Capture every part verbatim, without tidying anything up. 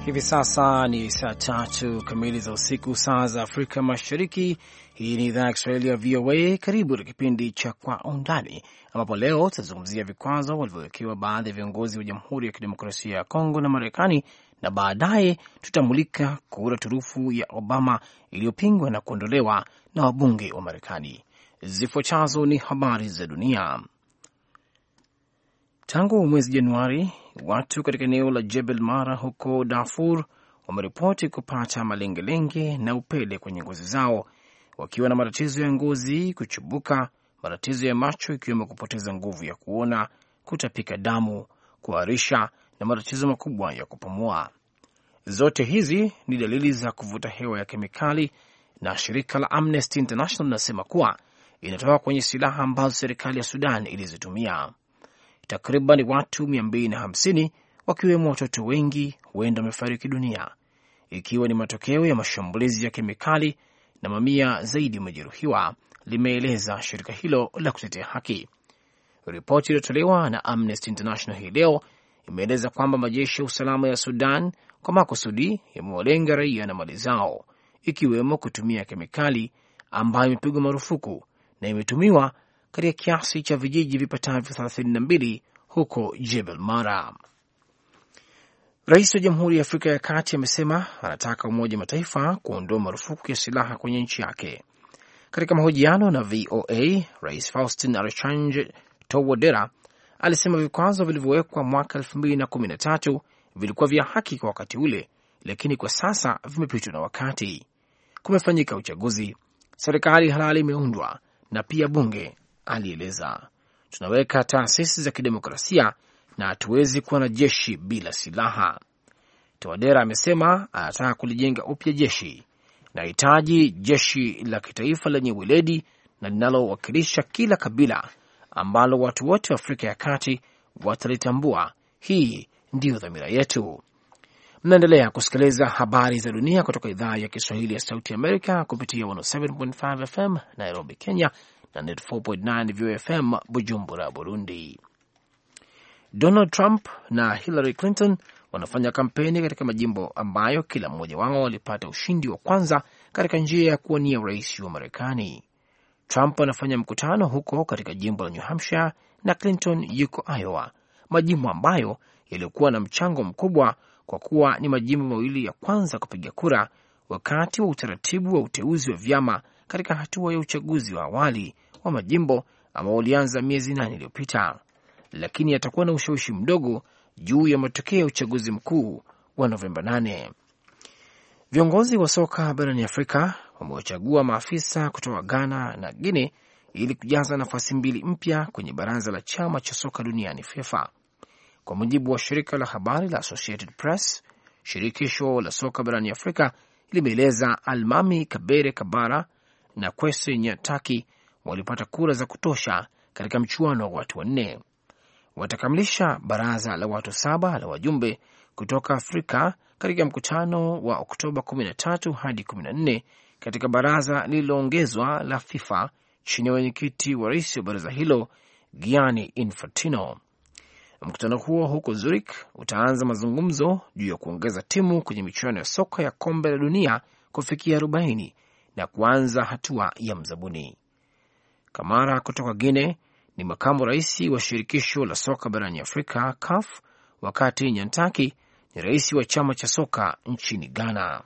Hivi sasa ni saa tatu kamili za usiku, saa za Afrika Mashariki. Hii ni idhaa ya Kiswahili ya V O A. Karibu na kipindi cha Kwa Undani, ambapo leo tutazungumzia vikwazo walivyowekewa baadhi ya viongozi wa Jamhuri ya Kidemokrasia ya Kongo na Marekani, na baadaye tutamulika kura turufu ya Obama iliyopingwa na kuondolewa na wabunge wa Marekani. Zifuatazo ni habari za dunia. Tangu mwezi Januari, watu katika eneo la Jebel Mara huko Darfur wameripoti kupata malengelenge na upele kwenye ngozi zao, wakiwa na matatizo ya ngozi kuchubuka, matatizo ya macho ikiwemo kupoteza nguvu ya kuona, kutapika damu, kuharisha na matatizo makubwa ya kupumua. Zote hizi ni dalili za kuvuta hewa ya kemikali, na shirika la Amnesty International linasema kuwa inatoka kwenye silaha ambazo serikali ya Sudan ilizitumia. Takriban watu mia mbili na hamsini wakiwemo watoto wengi huenda wamefariki dunia, ikiwa ni matokeo ya mashambulizi ya kemikali, na mamia zaidi wamejeruhiwa, limeeleza shirika hilo la kutetea haki. Ripoti iliyotolewa na Amnesty International hii leo imeeleza kwamba majeshi ya usalama ya Sudan kwa makusudi yamewalenga raia na mali zao, ikiwemo kutumia kemikali ambayo imepigwa marufuku na imetumiwa katika kiasi cha vijiji vipatavyo thelathini na mbili huko Jebel Mara. Rais wa Jamhuri ya Afrika ya Kati amesema anataka Umoja wa Mataifa kuondoa marufuku ya silaha kwenye nchi yake. Katika mahojiano na V O A, Rais Faustin Archange Touadera alisema vikwazo vilivyowekwa mwaka elfu mbili na kumi na tatu vilikuwa vya haki kwa wakati ule, lakini kwa sasa vimepitwa na wakati. Kumefanyika uchaguzi, serikali halali imeundwa na pia bunge, alieleza. Tunaweka taasisi za kidemokrasia na hatuwezi kuwa na jeshi bila silaha. Touadera amesema anataka kulijenga upya jeshi, na hitaji jeshi la kitaifa lenye weledi na linalowakilisha kila kabila, ambalo watu wote wa Afrika ya Kati watalitambua. Hii ndiyo dhamira yetu. Mnaendelea kusikiliza habari za dunia kutoka idhaa ya Kiswahili ya Sauti Amerika kupitia mia saba nukta tano F M Nairobi, Kenya, na mia nne nukta tisa V O F M Bujumbura, Burundi. Donald Trump na Hillary Clinton wanafanya kampeni katika majimbo ambayo kila mmoja wao walipata ushindi wa kwanza katika njia ya kuwania urais wa Marekani. Trump anafanya mkutano huko katika jimbo la New Hampshire na Clinton yuko Iowa, majimbo ambayo yalikuwa na mchango mkubwa kwa kuwa ni majimbo mawili ya kwanza kupiga kura wakati wa utaratibu wa uteuzi wa vyama katika hatua ya uchaguzi wa awali wa majimbo ambao ulianza miezi nane iliyopita, lakini yatakuwa na ushawishi mdogo juu ya matokeo ya uchaguzi mkuu wa Novemba nane. Viongozi wa soka barani Afrika wamewachagua maafisa kutoka Ghana na Guinea ili kujaza nafasi mbili mpya kwenye baraza la chama cha soka duniani FIFA. Kwa mujibu wa shirika la habari la Associated Press, shirikisho la soka barani Afrika limeeleza Almami Kabere Kabara na Kwesi Nyataki walipata kura za kutosha katika mchuano wa watu wanne. Watakamilisha baraza la watu saba la wajumbe kutoka Afrika katika mkutano wa Oktoba kumi na tatu hadi kumi na nne katika baraza lililoongezwa la FIFA chini ya wenyekiti wa rais wa baraza hilo Gianni Infantino. Mkutano huo huko Zurich utaanza mazungumzo juu ya kuongeza timu kwenye michuano ya soka ya kombe la dunia kufikia arobaini na kuanza hatua ya mzabuni. Kamara kutoka Guinea ni makamu rais wa shirikisho la soka barani Afrika C A F, wakati Nyantaki ni rais wa chama cha soka nchini Ghana.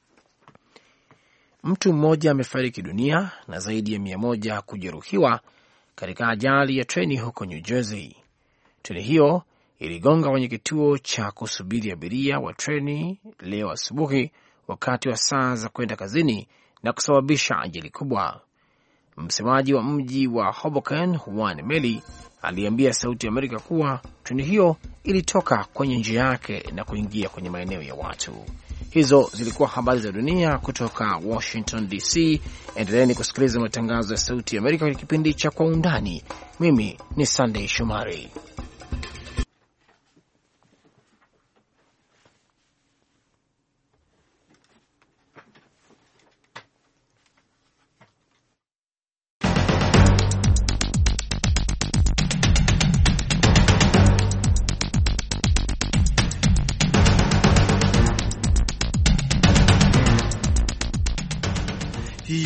Mtu mmoja amefariki dunia na zaidi ya mia moja kujeruhiwa katika ajali ya treni huko New Jersey. Treni hiyo iligonga kwenye kituo cha kusubiri abiria wa treni leo asubuhi wakati wa saa za kwenda kazini na kusababisha ajali kubwa. Msemaji wa mji wa Hoboken, Juan Meli, aliambia Sauti ya Amerika kuwa treni hiyo ilitoka kwenye njia yake na kuingia kwenye maeneo ya watu. Hizo zilikuwa habari za dunia kutoka Washington D C. Endeleeni kusikiliza matangazo ya Sauti ya Amerika kwenye kipindi cha Kwa Undani. Mimi ni Sunday Shomari.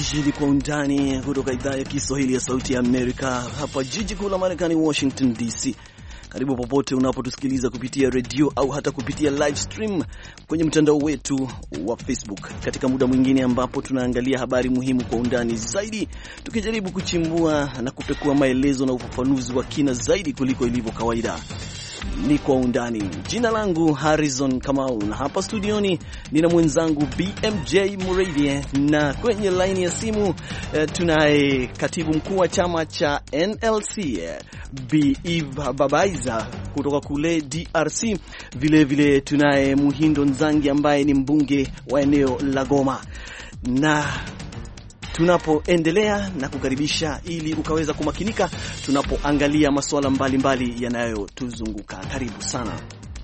Hii ni Kwa Undani kutoka idhaa ya Kiswahili ya Sauti ya Amerika, hapa jiji kuu la Marekani, Washington D C. Karibu popote unapotusikiliza kupitia redio au hata kupitia live stream kwenye mtandao wetu wa Facebook, katika muda mwingine ambapo tunaangalia habari muhimu kwa undani zaidi, tukijaribu kuchimbua na kupekua maelezo na ufafanuzi wa kina zaidi kuliko ilivyo kawaida. Ni Kwa Undani. Jina langu Harrison Kamau, na hapa studioni nina mwenzangu B M J Mureithi, na kwenye line ya simu eh, tunaye katibu mkuu wa chama cha N L C Bi Eve Babaiza kutoka kule D R C. Vile vile tunaye Muhindo Nzangi ambaye ni mbunge wa eneo la Goma. Na tunapoendelea na kukaribisha ili ukaweza kumakinika tunapoangalia masuala mbalimbali yanayotuzunguka. Karibu sana.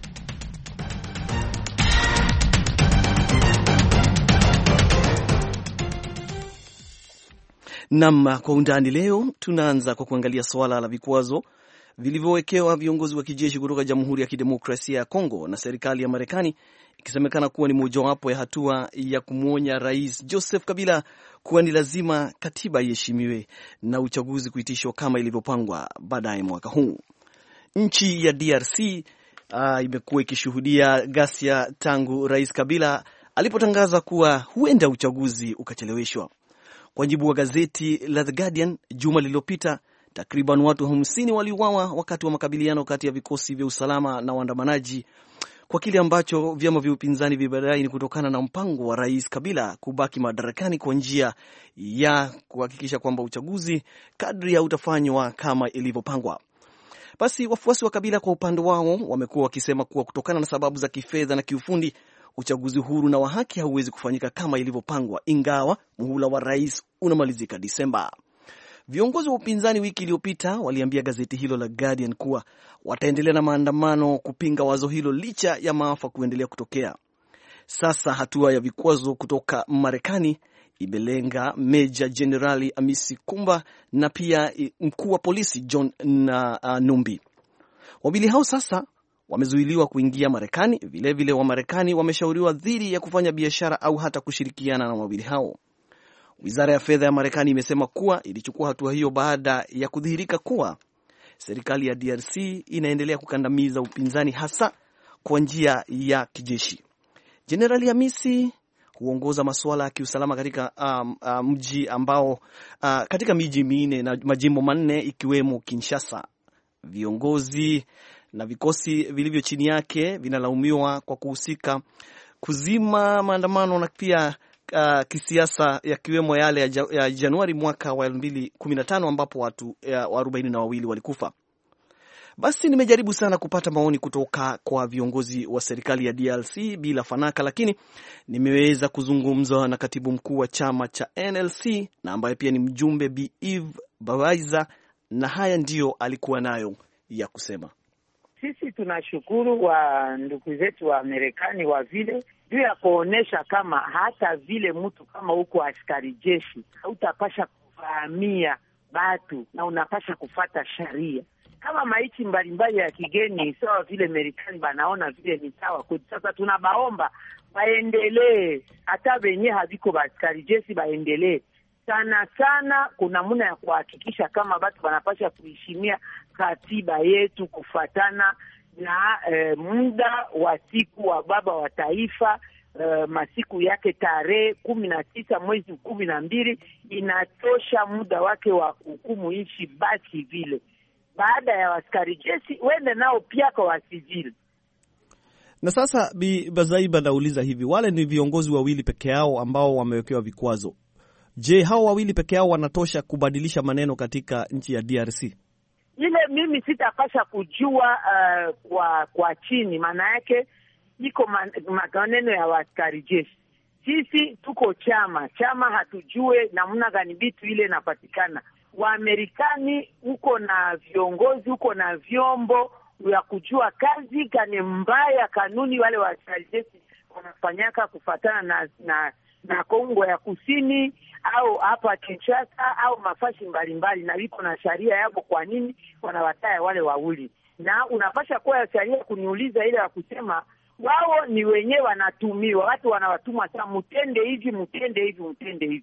Naam, Kwa Undani leo tunaanza kwa kuangalia swala la vikwazo vilivyowekewa viongozi wa kijeshi kutoka Jamhuri ya Kidemokrasia ya Kongo na serikali ya Marekani, ikisemekana kuwa ni mojawapo ya hatua ya kumwonya Rais Joseph Kabila kuwa ni lazima katiba iheshimiwe na uchaguzi kuitishwa kama ilivyopangwa baadaye mwaka huu. Nchi ya D R C uh, imekuwa ikishuhudia ghasia tangu Rais Kabila alipotangaza kuwa huenda uchaguzi ukacheleweshwa. Kwa mujibu wa gazeti la The Guardian, juma lililopita takriban watu hamsini waliuawa wakati wa makabiliano kati ya vikosi vya usalama na waandamanaji, kwa kile ambacho vyama vya upinzani vibadai ni kutokana na mpango wa Rais Kabila kubaki madarakani kwa njia ya kuhakikisha kwamba uchaguzi kadri ya utafanywa kama ilivyopangwa. Basi wafuasi wa Kabila kwa upande wao wamekuwa wakisema kuwa kutokana na sababu za kifedha na kiufundi, uchaguzi huru na wa haki hauwezi kufanyika kama ilivyopangwa, ingawa muhula wa rais unamalizika Disemba. Viongozi wa upinzani wiki iliyopita waliambia gazeti hilo la Guardian kuwa wataendelea na maandamano kupinga wazo hilo licha ya maafa kuendelea kutokea. Sasa hatua ya vikwazo kutoka Marekani imelenga Meja Jenerali Amisi Kumba na pia mkuu wa polisi John na uh, Numbi. Wawili hao sasa wamezuiliwa kuingia Marekani. Vile vile wa Marekani wameshauriwa dhidi ya kufanya biashara au hata kushirikiana na wawili hao. Wizara ya fedha ya Marekani imesema kuwa ilichukua hatua hiyo baada ya kudhihirika kuwa serikali ya D R C inaendelea kukandamiza upinzani hasa kwa njia ya kijeshi. Jenerali Hamisi huongoza masuala ya kiusalama katika um, uh, mji ambao uh, katika miji minne na majimbo manne ikiwemo Kinshasa. Viongozi na vikosi vilivyo chini yake vinalaumiwa kwa kuhusika kuzima maandamano na pia Uh, kisiasa yakiwemo yale ya, ya Januari mwaka wa elfu mbili kumi na tano ambapo watu uh, arobaini na wawili walikufa. Basi nimejaribu sana kupata maoni kutoka kwa viongozi wa serikali ya D R C bila fanaka, lakini nimeweza kuzungumza na katibu mkuu wa chama cha N L C na ambaye pia ni mjumbe Bi Eve Babaiza, na haya ndiyo alikuwa nayo ya kusema. Sisi tunashukuru wa ndugu zetu wa Marekani wa vile juu ya kuonesha kama hata vile mtu kama huko askari jeshi hautapasha kufahamia batu na unapasha kufata sharia kama maichi mbalimbali ya kigeni, sawa vile Marekani banaona vile ni sawa kwetu. Sasa tunabaomba baendelee, hata wenye haviko ba askari jeshi baendelee sana sana. Kuna muna ya kuhakikisha kama batu banapasha kuheshimia katiba yetu kufatana na eh, muda wa siku wa baba wa taifa, eh, masiku yake tarehe kumi na tisa mwezi kumi na mbili inatosha muda wake wa hukumu nchi. Basi vile baada ya askari jeshi wende nao pia kwa wasijili. Na sasa Bi Bazaiba, nauliza hivi, wale ni viongozi wawili peke yao ambao wamewekewa vikwazo. Je, hao wawili peke yao wanatosha kubadilisha maneno katika nchi ya D R C? Ile mimi sitapasha kujua uh, kwa kwa chini, maana yake iko maneno ya askari jeshi. Sisi tuko chama chama, hatujue namna gani vitu ile inapatikana. Waamerikani uko na viongozi, uko na vyombo ya kujua kazi kani mbaya kanuni wale wa askari jeshi wanafanyaka kufatana na na na Kongo ya Kusini au hapa Kinshasa au mafashi mbalimbali, na liko na sharia yabo. Kwa nini wanawataya wale wawili? Na unapasha kuwa sharia kuniuliza ile ya kusema wao ni wenyewe wanatumiwa, watu wanawatuma sasa, mtende hivi mtende hivi mtende hivi.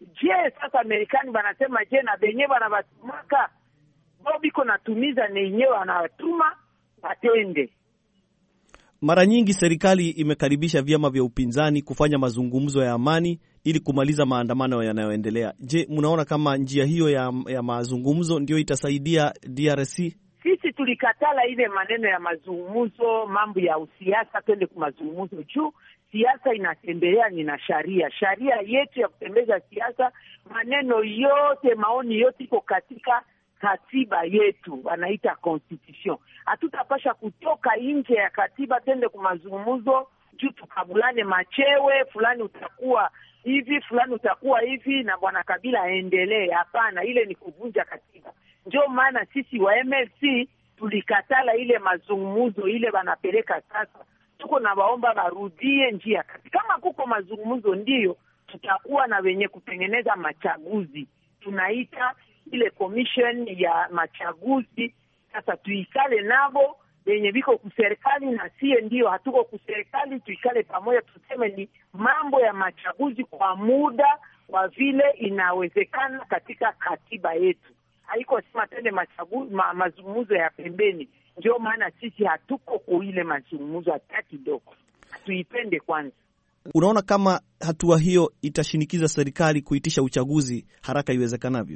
Je, sasa Amerikani wanasema je na benye wanawatumaka bobiko natumiza nenyewe anawatuma watende. Mara nyingi serikali imekaribisha vyama vya upinzani kufanya mazungumzo ya amani ili kumaliza maandamano yanayoendelea. Je, mnaona kama njia hiyo ya, ya mazungumzo ndio itasaidia D R C? Sisi tulikatala ile maneno ya mazungumzo, mambo ya usiasa, twende kwa mazungumzo juu siasa inatembea ni na sharia. Sharia yetu ya kutembeza siasa, maneno yote, maoni yote iko katika katiba yetu, wanaita constitution. Hatutapasha kutoka nje ya katiba tende kwa mazungumzo juu tukabulane machewe, fulani utakuwa hivi, fulani utakuwa hivi na bwana Kabila aendelee. Hapana, ile ni kuvunja katiba. Ndio maana sisi wa M L C tulikatala ile mazungumzo ile wanapeleka sasa. Tuko na waomba warudie njia. Kama kuko mazungumzo ndio tutakuwa na wenye kutengeneza machaguzi. Tunaita ile commission ya machaguzi. Sasa tuikale nabo wenye viko kuserikali na sie ndio hatuko kuserikali, tuikale pamoja tuseme ni mambo ya machaguzi kwa muda wa vile inawezekana katika katiba yetu. Haiko sema tende machaguzi ma, mazungumzo ya pembeni. Ndio maana sisi hatuko kwa ile mazungumzo hata kidogo. Tuipende kwanza. Unaona kama hatua hiyo itashinikiza serikali kuitisha uchaguzi haraka iwezekanavyo?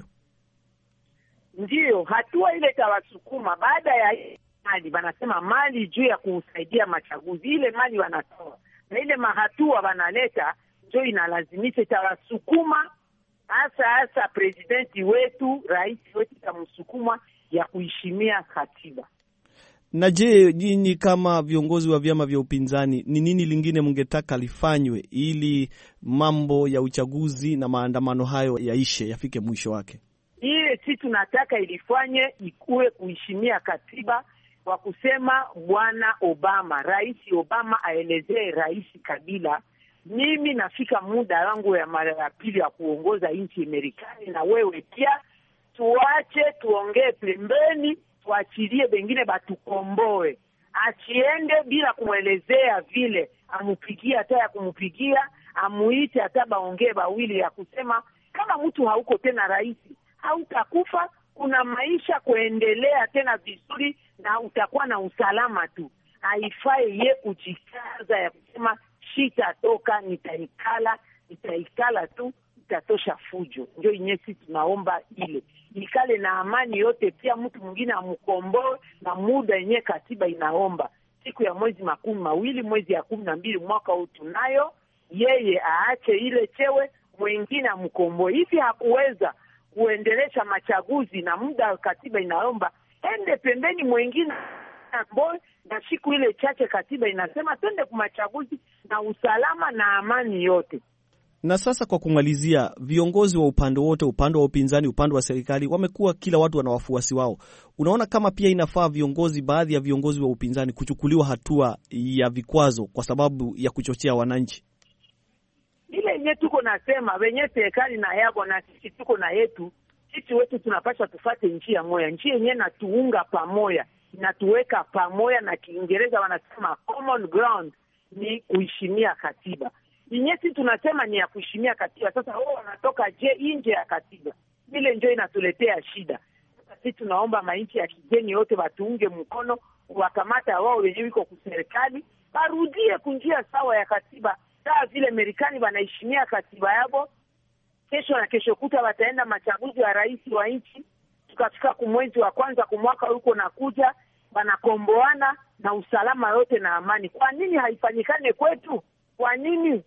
Ndio, hatua ile tawasukuma baada ya mali wanasema mali juu ya kusaidia machaguzi, ile mali wanatoa. Na ile mahatua wanaleta ndio inalazimisha tawasukuma hasa hasa presidenti wetu, rais wetu tamsukuma ya kuheshimia katiba. Na je, nyinyi kama viongozi wa vyama vya upinzani ni nini lingine mngetaka lifanywe ili mambo ya uchaguzi na maandamano hayo yaishe, yafike mwisho wake? Ile sisi tunataka ilifanye ikuwe kuheshimia katiba, kwa kusema bwana Obama, rais Obama aelezee rais Kabila, mimi nafika muda wangu ya mara ya pili ya kuongoza nchi Amerikani, na wewe pia tuache tuongee pembeni, tuachilie bengine batukomboe. Achiende bila kumwelezea vile, amupigia hata ya kumupigia, amuite hata baongee bawili ya kusema kama mtu hauko tena rais, hautakufa, kuna maisha kuendelea tena vizuri na utakuwa na usalama tu. Haifai ye kujikaza ya kusema shita toka nitaikala, nitaikala tu, itatosha fujo. Ndio inyesi tunaomba ile ikale na amani yote, pia mtu mwingine amukomboe na muda yenye katiba inaomba. Siku ya mwezi makumi mawili mwezi ya kumi na mbili mwaka huu tunayo, yeye aache ile chewe, mwingine amukomboe. Hivi hakuweza kuendelesha machaguzi na muda katiba inaomba, ende pembeni mwingine amboe, na siku ile chache katiba inasema twende kwa machaguzi na usalama na amani yote. Na sasa kwa kumalizia, viongozi wa upande wote, upande wa upinzani, upande wa serikali, wamekuwa kila watu wana wafuasi wao. Unaona kama pia inafaa viongozi, baadhi ya viongozi wa upinzani kuchukuliwa hatua ya vikwazo kwa sababu ya kuchochea wananchi? Ile yenye tuko nasema, wenye serikali na yabo na sisi tuko na yetu, sisi wetu tunapaswa tufate njia moja, njia yenye na tuunga pamoja, na tuweka pamoja, na Kiingereza wanasema common ground ni kuheshimia katiba. Inyesi tunasema ni ya kuheshimia katiba. Sasa wao wanatoka je nje ya katiba. Ile ndio inatuletea shida. Sasa sisi tunaomba mainchi ya kigeni yote watuunge mkono, wakamata wao wenyewe iko kuserikali, barudie kunjia sawa ya katiba. Saa vile Amerikani wanaheshimia katiba yao, kesho na kesho kuta wataenda machaguzi ya rais wa nchi. Tukafika kumwezi wa kwanza kumwaka huko na kuja wanakomboana na usalama yote na amani. Kwa nini haifanyikane kwetu? Kwa nini?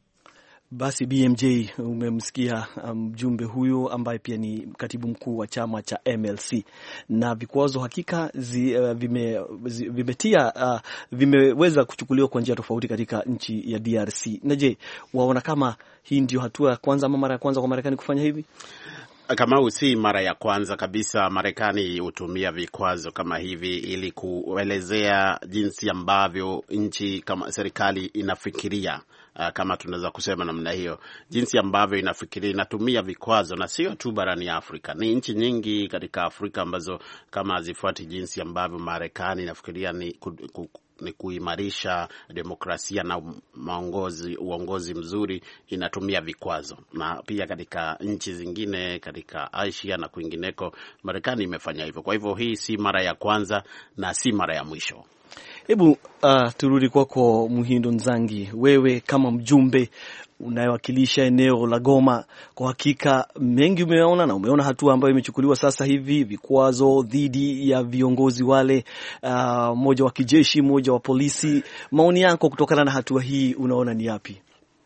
Basi B M J, umemsikia mjumbe um, huyo ambaye pia ni katibu mkuu wa chama cha M L C. Na vikwazo hakika zi, uh, vime, zi, vimetia uh, vimeweza kuchukuliwa kwa njia tofauti katika nchi ya D R C. Na je, waona kama hii ndio hatua ya kwanza ama mara ya kwanza kwa Marekani kufanya hivi? Kama si mara ya kwanza kabisa. Marekani hutumia vikwazo kama hivi ili kuelezea jinsi ambavyo nchi kama serikali inafikiria. Uh, kama tunaweza kusema namna hiyo, jinsi ambavyo inafikiria, inatumia vikwazo, na sio tu barani Afrika. Ni nchi nyingi katika Afrika ambazo kama hazifuati jinsi ambavyo Marekani inafikiria ni ni kuimarisha demokrasia na maongozi, uongozi mzuri, inatumia vikwazo. Na pia katika nchi zingine katika Asia na kwingineko Marekani imefanya hivyo. Kwa hivyo hii si mara ya kwanza na si mara ya mwisho. Hebu uh, turudi kwako Muhindo Nzangi, wewe kama mjumbe unayewakilisha eneo la Goma, kwa hakika mengi umeona na umeona hatua ambayo imechukuliwa sasa hivi, vikwazo dhidi ya viongozi wale, uh, mmoja wa kijeshi, mmoja wa polisi. Maoni yako kutokana na hatua hii unaona ni yapi?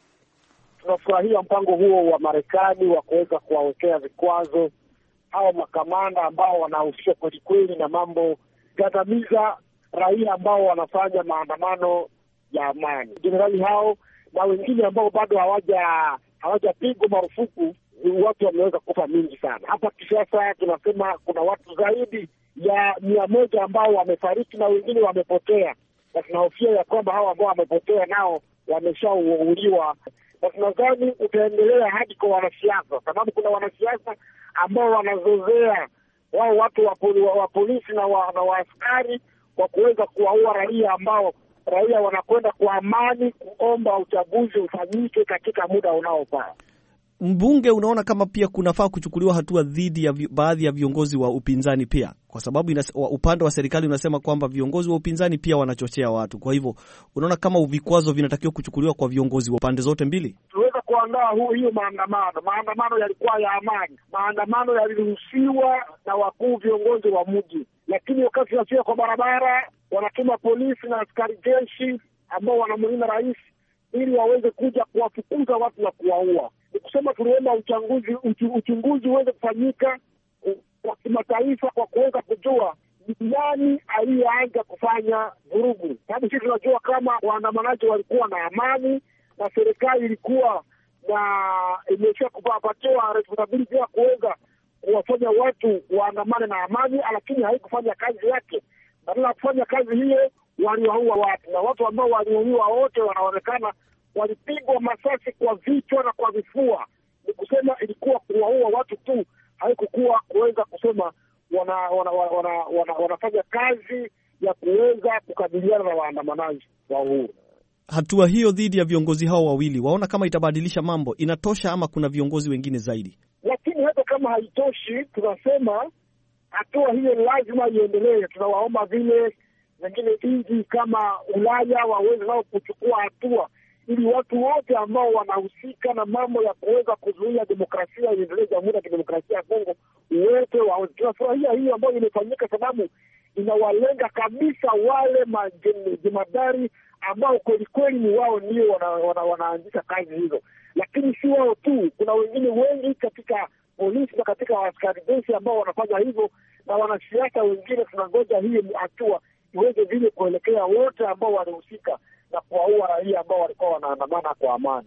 Tunafurahia mpango huo wa Marekani wa kuweza kuwawekea vikwazo hao makamanda ambao wanahusishwa kweli kweli na mambo gandamiza raia ambao wanafanya maandamano ya amani. Jenerali hao na wengine ambao bado hawaja hawajapigwa marufuku, watu wameweza kufa mingi sana. Hapa Kinshasa tunasema kuna watu zaidi ya mia moja ambao wamefariki na wengine wamepotea, na tunahofia ya kwamba hao ambao wamepotea nao wameshauliwa. Na tunadhani utaendelea hadi kwa wanasiasa, sababu kuna wanasiasa ambao wanazozea wao watu wa, poli, wa polisi na wa, na waaskari kwa kuweza kuwaua raia ambao raia wanakwenda kwa amani kuomba uchaguzi ufanyike katika muda unaofaa. Mbunge, unaona kama pia kunafaa kuchukuliwa hatua dhidi ya vi, baadhi ya viongozi wa upinzani pia, kwa sababu inas, upande wa serikali unasema kwamba viongozi wa upinzani pia wanachochea watu. Kwa hivyo unaona kama vikwazo vinatakiwa kuchukuliwa kwa viongozi wa pande zote mbili? Tuweza kuandaa huu hiyo maandamano. Maandamano yalikuwa ya amani. Maandamano yaliruhusiwa na wakuu viongozi wa mji. Lakini wakati tunafika kwa barabara, wanatuma polisi na askari jeshi ambao wanamlinda rais ili waweze kuja kuwafukuza watu na kuwaua. Ni kusema tuliomba uchunguzi uchunguzi uweze kufanyika kwa kimataifa kwa kuweza kujua ni nani aliyeanza kufanya vurugu. Sababu sisi tunajua kama waandamanaji walikuwa na amani na serikali ilikuwa na imesha kupatiwa responsibility ya kuweza kuwafanya watu waandamane na amani, lakini haikufanya kazi yake. Badala ya kufanya kazi hiyo, waliwaua watu, na watu ambao waliuliwa wote wanaonekana walipigwa masasi kwa vichwa na kwa vifua. Ni kusema ilikuwa kuwaua watu tu, haikukuwa kuweza kusema wana, wana, wana, wana, wana, wanafanya kazi ya kuweza kukabiliana na waandamanaji wa uhuru. Hatua hiyo dhidi ya viongozi hao wawili, waona kama itabadilisha mambo? Inatosha ama kuna viongozi wengine zaidi? Lakini hata kama haitoshi, tunasema hatua hiyo lazima iendelee. Tunawaomba vile wengine nchi kama Ulaya waweze nao kuchukua hatua ili watu wote ambao wanahusika na mambo ya kuweza kuzuia demokrasia iendelee Jamhuri ya Kidemokrasia ya Kongo wote wao. Tunafurahia hiyo ambayo imefanyika, sababu inawalenga kabisa wale majemadari ambao kweli kweli ni wao ndio wana, wanaanzisha kazi hizo. Lakini si wao tu, kuna wengine wengi katika polisi na katika askari jeshi ambao wanafanya hivyo, na wanasiasa wengine. Tunangoja hii hatua iweze vile kuelekea wote ambao walihusika na kuwaua raia ambao walikuwa wanaandamana kwa amani.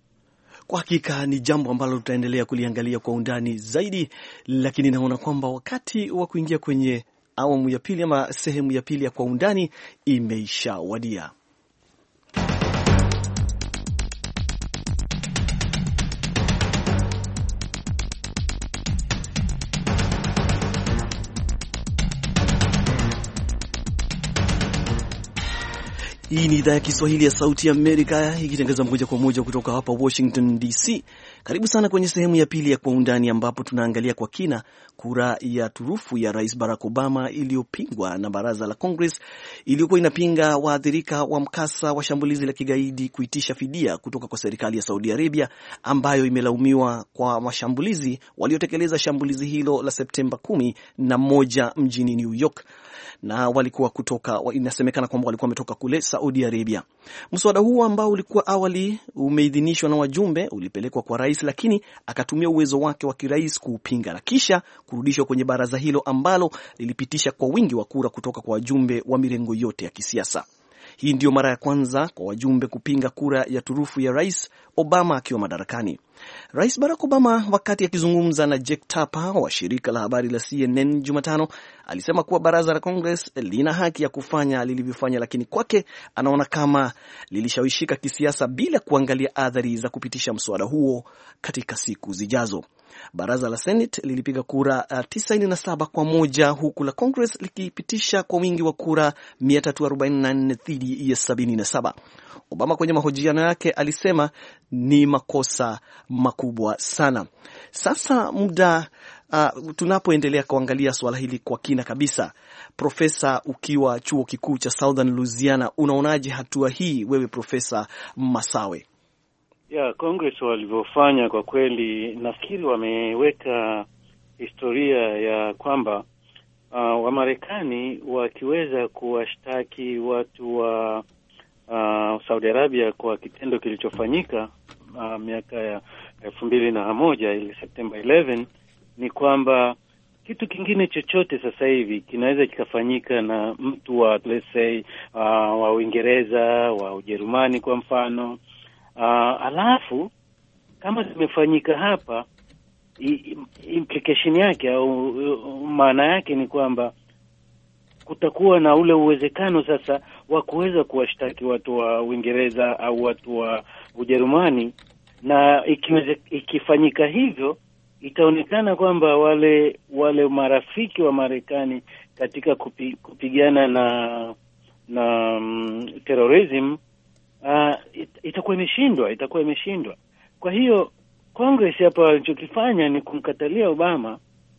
Kwa hakika ni jambo ambalo tutaendelea kuliangalia kwa undani zaidi, lakini naona kwamba wakati wa kuingia kwenye awamu ya pili ama sehemu ya pili ya kwa undani imeishawadia. Hii ni idhaa ya Kiswahili ya Sauti ya Amerika ikitangaza moja kwa moja kutoka hapa Washington D C. Karibu sana kwenye sehemu ya pili ya Kwa Undani, ambapo tunaangalia kwa kina kura ya turufu ya Rais Barack Obama iliyopingwa na baraza la Congress, iliyokuwa inapinga waathirika wa mkasa wa shambulizi la kigaidi kuitisha fidia kutoka kwa serikali ya Saudi Arabia, ambayo imelaumiwa kwa mashambulizi waliotekeleza shambulizi hilo la Septemba kumi na moja mjini New York, na walikuwa kutoka, inasemekana kwamba walikuwa wametoka kule Saudi Arabia. Mswada huu ambao ulikuwa awali umeidhinishwa na wajumbe ulipelekwa kwa rais, lakini akatumia uwezo wake wa kirais kuupinga na kisha kurudishwa kwenye baraza hilo ambalo lilipitisha kwa wingi wa kura kutoka kwa wajumbe wa mirengo yote ya kisiasa. Hii ndio mara ya kwanza kwa wajumbe kupinga kura ya turufu ya Rais Obama akiwa madarakani. Rais Barack Obama, wakati akizungumza na Jake Tapper wa shirika la habari la C N N Jumatano, alisema kuwa baraza la Congress lina haki ya kufanya lilivyofanya, lakini kwake anaona kama lilishawishika kisiasa bila kuangalia athari za kupitisha mswada huo katika siku zijazo. Baraza la Senate lilipiga kura uh, tisaini na saba kwa moja huku la Congress likipitisha kwa wingi wa kura mia tatu arobaini na nne dhidi ya sabini na saba. Obama kwenye mahojiano yake alisema ni makosa makubwa sana. Sasa muda uh, tunapoendelea kuangalia swala hili kwa kina kabisa, Profesa, ukiwa chuo kikuu cha Southern Louisiana, unaonaje hatua hii wewe Profesa Masawe? Ya Congress walivyofanya kwa kweli, nafikiri wameweka historia ya kwamba uh, Wamarekani wakiweza kuwashtaki watu wa uh, Saudi Arabia kwa kitendo kilichofanyika uh, miaka ya elfu mbili na moja ile September eleventh, ni kwamba kitu kingine chochote sasa hivi kinaweza kikafanyika na mtu wa let's say uh, wa Uingereza, wa Ujerumani kwa mfano. Uh, alafu kama zimefanyika hapa, implication yake au maana yake ni kwamba kutakuwa na ule uwezekano sasa wa kuweza kuwashtaki watu wa Uingereza au watu wa Ujerumani, na ikiweze, ikifanyika hivyo itaonekana kwamba wale wale marafiki wa Marekani katika kupi, kupigana na na um, terrorism Uh, it, itakuwa imeshindwa itakuwa imeshindwa. Kwa hiyo Congress hapa walichokifanya ni kumkatalia Obama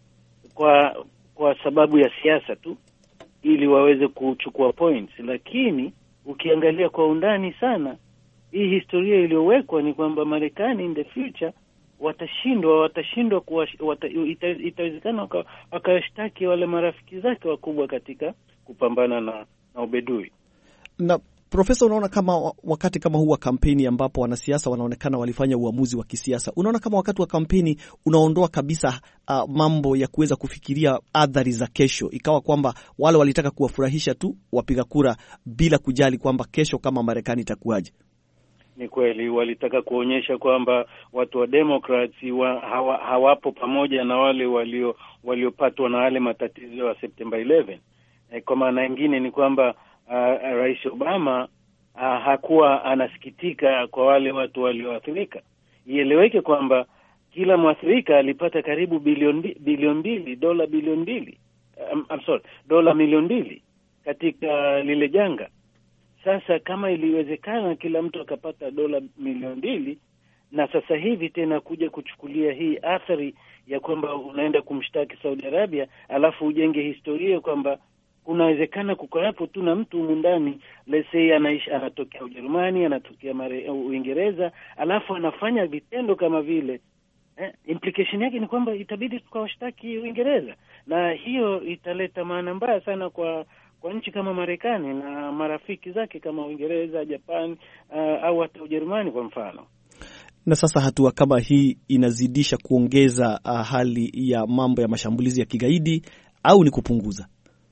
kwa kwa sababu ya siasa tu ili waweze kuchukua points, lakini ukiangalia kwa undani sana, hii historia iliyowekwa ni kwamba Marekani in the future watashindwa watashindwa wata, itawezekana wakawashtaki wale marafiki zake wakubwa katika kupambana na, na ubedui. Na Profesa, unaona kama wakati kama huu wa kampeni ambapo wanasiasa wanaonekana walifanya uamuzi wa kisiasa, unaona kama wakati wa kampeni unaondoa kabisa uh, mambo ya kuweza kufikiria athari za kesho, ikawa kwamba wale walitaka kuwafurahisha tu wapiga kura bila kujali kwamba kesho kama Marekani itakuwaje? Ni kweli walitaka kuonyesha kwamba watu wa Democrats wa, hawa, hawapo pamoja na wale walio waliopatwa na wale matatizo ya September eleventh. E, kwa maana nyingine ni kwamba Uh, Rais Obama uh, hakuwa anasikitika kwa wale watu walioathirika. Ieleweke kwamba kila mwathirika alipata karibu bilioni bilioni mbili, dola bilioni mbili. Um, I'm sorry, dola milioni mbili katika lile janga. Sasa kama iliwezekana kila mtu akapata dola milioni mbili, na sasa hivi tena kuja kuchukulia hii athari ya kwamba unaenda kumshtaki Saudi Arabia, alafu ujenge historia kwamba kunawezekana kuko hapo tu na mtu ndani, let's say anaishi anatokea Ujerumani, anatokea Uingereza, alafu anafanya vitendo kama vile eh, implication yake ni kwamba itabidi tukawashtaki Uingereza, na hiyo italeta maana mbaya sana kwa kwa nchi kama Marekani na marafiki zake kama Uingereza, Japan uh, au hata Ujerumani kwa mfano. Na sasa hatua kama hii inazidisha kuongeza uh, hali ya mambo ya mashambulizi ya kigaidi au ni kupunguza?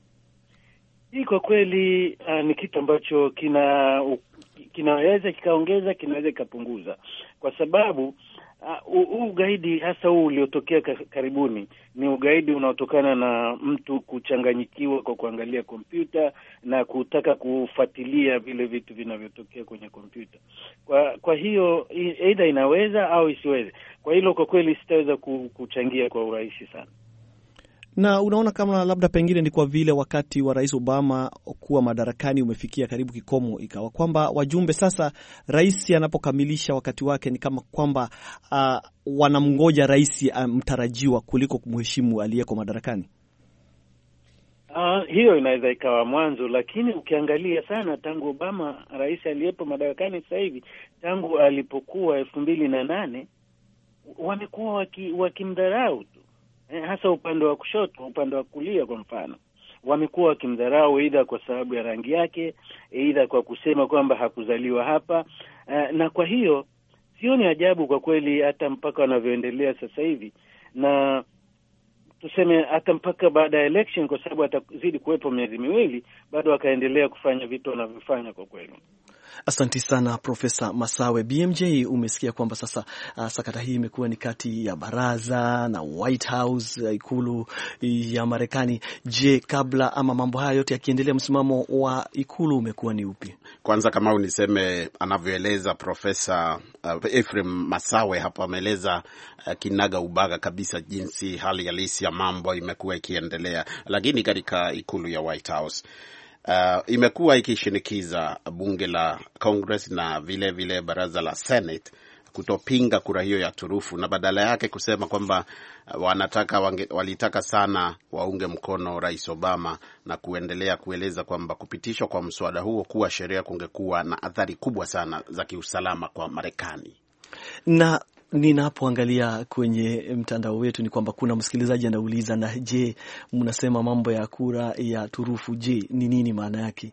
Hii kwa kweli uh, ni kitu ambacho kina uh, kinaweza kikaongeza, kinaweza kikapunguza, kwa sababu huu uh, ugaidi hasa huu uliotokea karibuni ni ugaidi unaotokana na mtu kuchanganyikiwa kwa kuangalia kompyuta na kutaka kufuatilia vile vitu vinavyotokea kwenye kompyuta. Kwa kwa hiyo aidha inaweza au isiweze. Kwa hilo kwa kweli sitaweza kuchangia kwa urahisi sana. Na unaona kama labda pengine ni kwa vile wakati wa Rais Obama kuwa madarakani umefikia karibu kikomo, ikawa kwamba wajumbe sasa rais anapokamilisha wakati wake ni kama kwamba uh, wanamngoja rais mtarajiwa kuliko kumheshimu aliyeko madarakani. Uh, hiyo inaweza ikawa mwanzo, lakini ukiangalia sana tangu Obama, rais aliyepo madarakani sasa hivi, tangu alipokuwa elfu mbili na nane wamekuwa wakimdharau waki tu. Eh, hasa upande wa kushoto, upande wa kulia kwa mfano, wamekuwa wakimdharau aidha kwa sababu ya rangi yake, aidha kwa kusema kwamba hakuzaliwa hapa. Uh, na kwa hiyo sioni ajabu kwa kweli hata mpaka wanavyoendelea sasa hivi, na tuseme hata mpaka baada ya election, kwa sababu atazidi kuwepo miezi miwili bado akaendelea kufanya vitu wanavyofanya kwa kweli. Asanti sana Profesa Masawe. B M J, umesikia kwamba sasa uh, sakata hii imekuwa ni kati ya baraza na White House, uh, ikulu ya Marekani. Je, kabla ama mambo haya yote yakiendelea, msimamo wa ikulu umekuwa ni upi? Kwanza kama uniseme anavyoeleza Profesa uh, Ephraim Masawe hapo, ameeleza uh, kinaga ubaga kabisa jinsi hali halisi ya mambo imekuwa ikiendelea, lakini katika ikulu ya White House Uh, imekuwa ikishinikiza bunge la Congress na vile vile baraza la Senate kutopinga kura hiyo ya turufu, na badala yake kusema kwamba uh, wanataka wange, walitaka sana waunge mkono Rais Obama, na kuendelea kueleza kwamba kupitishwa kwa mswada huo kuwa sheria kungekuwa na athari kubwa sana za kiusalama kwa Marekani. Na ninapoangalia kwenye mtandao wetu ni kwamba kuna msikilizaji anauliza, na je, mnasema mambo ya kura ya turufu, je, ni nini maana yake?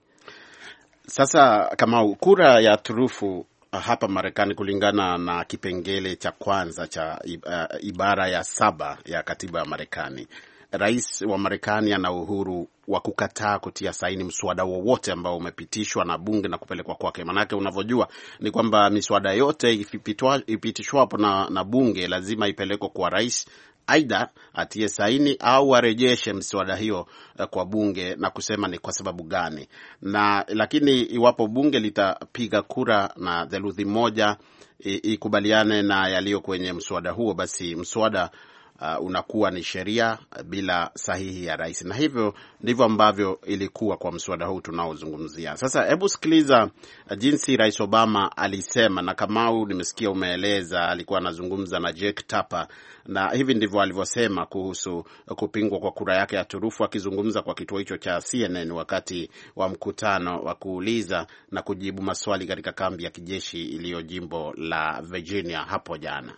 Sasa kama kura ya turufu hapa Marekani, kulingana na kipengele cha kwanza cha ibara ya saba ya katiba ya Marekani, Rais wa Marekani ana uhuru wa kukataa kutia saini mswada wowote ambao umepitishwa na bunge na kupelekwa kwake. Manake unavyojua ni kwamba miswada yote ipitishwapo na, na bunge lazima ipelekwe kwa rais, aidha atie saini au arejeshe mswada hiyo kwa bunge na kusema ni kwa sababu gani. Na lakini iwapo bunge litapiga kura na theluthi moja ikubaliane na yaliyo kwenye mswada huo, basi mswada Uh, unakuwa ni sheria bila sahihi ya rais. Na hivyo ndivyo ambavyo ilikuwa kwa mswada huu tunaozungumzia. Sasa hebu sikiliza uh, jinsi Rais Obama alisema, na Kamau nimesikia umeeleza, alikuwa anazungumza na Jake Tapper, na hivi ndivyo alivyosema kuhusu uh, kupingwa kwa kura yake ya turufu, akizungumza kwa kituo hicho cha C N N wakati wa mkutano wa kuuliza na kujibu maswali katika kambi ya kijeshi iliyo jimbo la Virginia hapo jana.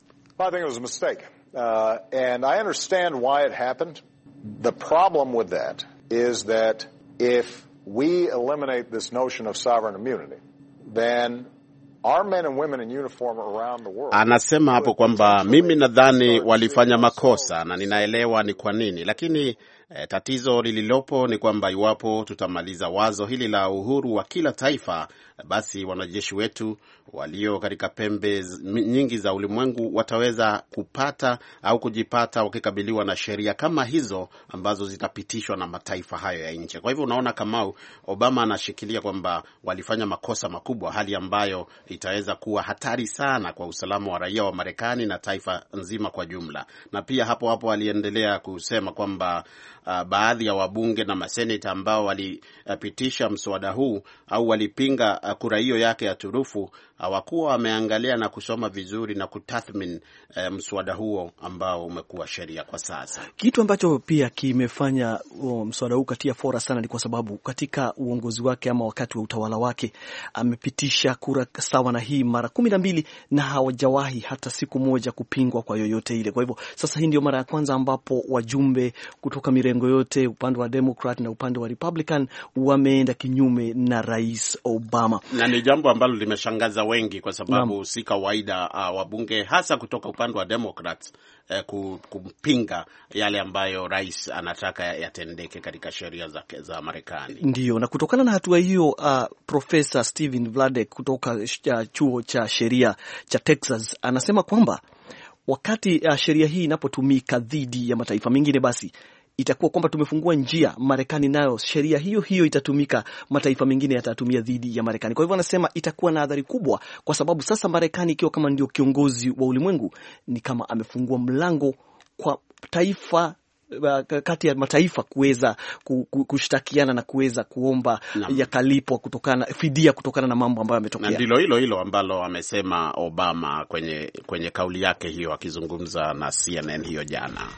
I think it was a mistake. Uh, and I understand why it happened. The problem with that is that if we eliminate this notion of sovereign immunity, then our men and women in uniform around the world. Anasema hapo kwamba mimi nadhani walifanya makosa na ninaelewa ni kwa nini, lakini eh, tatizo lililopo ni kwamba iwapo tutamaliza wazo hili la uhuru wa kila taifa, basi wanajeshi wetu walio katika pembe nyingi za ulimwengu wataweza kupata au kujipata wakikabiliwa na sheria kama hizo ambazo zitapitishwa na mataifa hayo ya nje. Kwa hivyo unaona Kamau, Obama anashikilia kwamba walifanya makosa makubwa, hali ambayo itaweza kuwa hatari sana kwa usalama wa raia wa Marekani na taifa nzima kwa jumla. Na pia hapo hapo aliendelea kusema kwamba uh, baadhi ya wabunge na maseneta ambao walipitisha uh, mswada huu au walipinga uh, kura hiyo yake ya turufu hawakuwa wameangalia na kusoma vizuri na kutathmini uh, mswada huo ambao umekuwa sheria kwa sasa. Kitu ambacho pia kimefanya uh, mswada huu katia fora sana ni kwa sababu katika uongozi wake ama wakati wa utawala wake amepitisha kura sawa na hii mara kumi na mbili na hawajawahi hata siku moja kupingwa kwa yoyote ile. Kwa hivyo sasa hii ndio mara ya kwanza ambapo wajumbe kutoka mirengo yote, upande wa Democrat na upande wa Republican, wameenda kinyume na Rais Obama. Na ni jambo ambalo limeshangaza wengi kwa sababu si kawaida uh, wabunge hasa kutoka upande wa Democrats uh, kumpinga yale ambayo rais anataka yatendeke katika sheria za, za Marekani. Ndio, na kutokana na hatua hiyo uh, Professor Steven Vladek kutoka uh, chuo cha sheria cha Texas anasema kwamba wakati uh, sheria hii inapotumika dhidi ya mataifa mengine, basi itakuwa kwamba tumefungua njia Marekani nayo sheria hiyo hiyo itatumika, mataifa mengine yatatumia dhidi ya Marekani. Kwa hivyo anasema itakuwa na adhari kubwa, kwa sababu sasa Marekani ikiwa kama ndio kiongozi wa ulimwengu ni kama amefungua mlango kwa taifa kati ya mataifa kuweza kushtakiana na kuweza kuomba yakalipwa kutokana fidia kutokana na mambo ambayo yametokea. Na ndilo hilo hilo ambalo amesema Obama kwenye kwenye kauli yake hiyo akizungumza na C N N hiyo jana.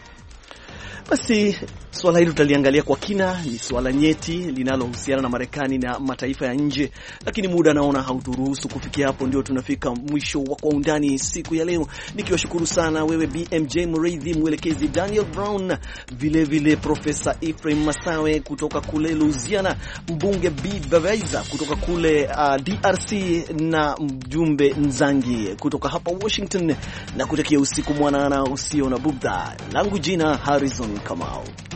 Basi swala hili tutaliangalia kwa kina. Ni swala nyeti linalohusiana na Marekani na mataifa ya nje, lakini muda naona hauturuhusu. Kufikia hapo ndio tunafika mwisho wa Kwa Undani siku ya leo, nikiwashukuru sana wewe B M J Muriithi, mwelekezi Daniel Brown, vile vile Profesa Ephraim Masawe kutoka kule Louisiana, mbunge B Bavaiza kutoka kule uh, D R C, na mjumbe Nzangi kutoka hapa Washington, na kutakia usiku mwanana usio na bugdha. Langu jina Harrison Kamau.